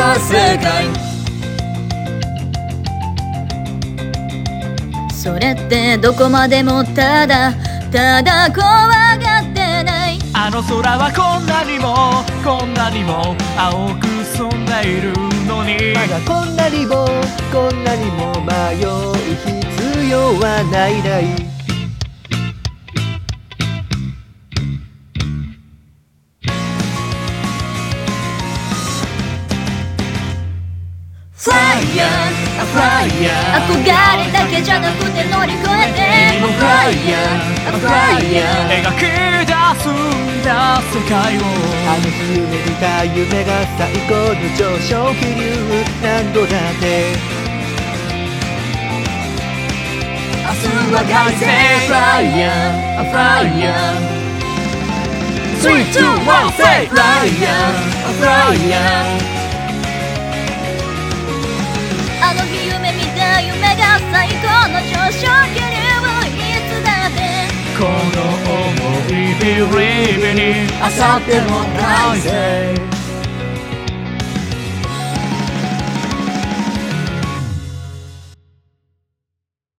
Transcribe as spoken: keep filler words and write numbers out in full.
は正解。それってどこまでもただただ怖がってない。 あの空はこんなにもこんなにも青く澄んでいるのに、 まだこんなにもこんなにも迷う必要はないない。 フライヤー、フライヤー、憧れだけじゃなくて乗り越えてフライヤー、フライヤー、 描き出すんだ世界を。 あの日夢見た夢が最高の上昇気流、何度だって明日は凱旋。フライヤー、フライヤー、スリー、ツー、ワン、セイフライヤー、フライヤー。あの日夢見た夢が最高の上昇気流、いつだってこの想い Believe in it 明後日も大勢